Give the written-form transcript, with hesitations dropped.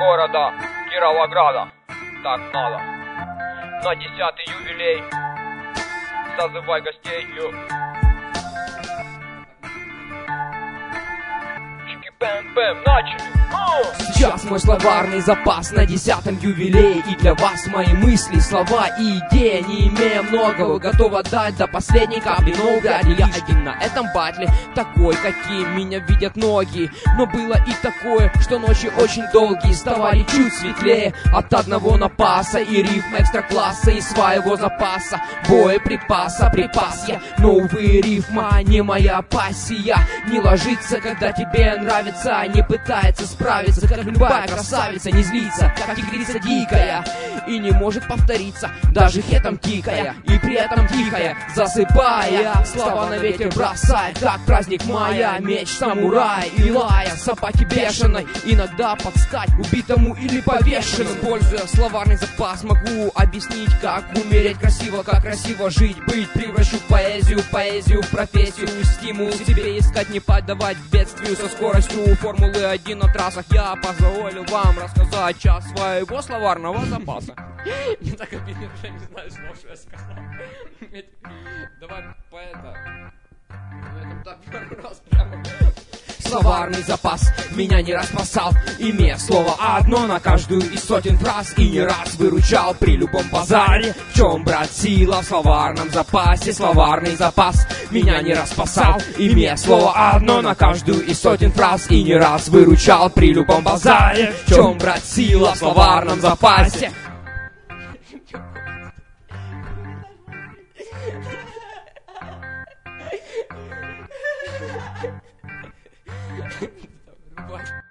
города Кировограда. Так надо. На 10-й юбилей. Созывай гостей. Чики-пэм-пэм, начали. Сейчас мой словарный запас на 10-м юбилее. И для вас мои мысли, слова и идеи. Не имея многого, готов отдать до последней капли. Но вряд ли я один на этом батле, такой, каким меня видят многие. Но было и такое, что ночи очень долгие ставали чуть светлее от одного напаса и рифм экстра-класса из своего запаса боеприпаса. Припас я, но, увы, рифма не моя пассия. Не ложится, когда тебе нравится, не пытается справиться, как любая красавица, не злится, как тигрица дикая, и не может повториться, даже хетом тикая, и при этом тихая, засыпая, слова на ветер бросает, как праздник мая, меч самурая и лая, собаки бешеной, иногда подстать убитому или повешенному. Используя словарный запас, могу объяснить, как умереть красиво, как красиво жить, быть, превращу поэзию в профессию, стимул себе искать, не поддавать бедствию со скоростью формулы 1 на трассах. Я позволю вам рассказать час своего словарного запаса. Мне так обидно, что я не знаю, что я сказал. Давай по это. Это так первый раз прямо. Словарный запас меня не раз спасал, имея слово одно на каждую из сотен фраз, и не раз выручал при любом базаре. В чем, брат, сила в словарном запасе? Словарный запас меня не раз спасал, имея слово одно на каждую из сотен фраз, и не раз выручал при любом базаре. В чем, брат, сила в словарном запасе? What?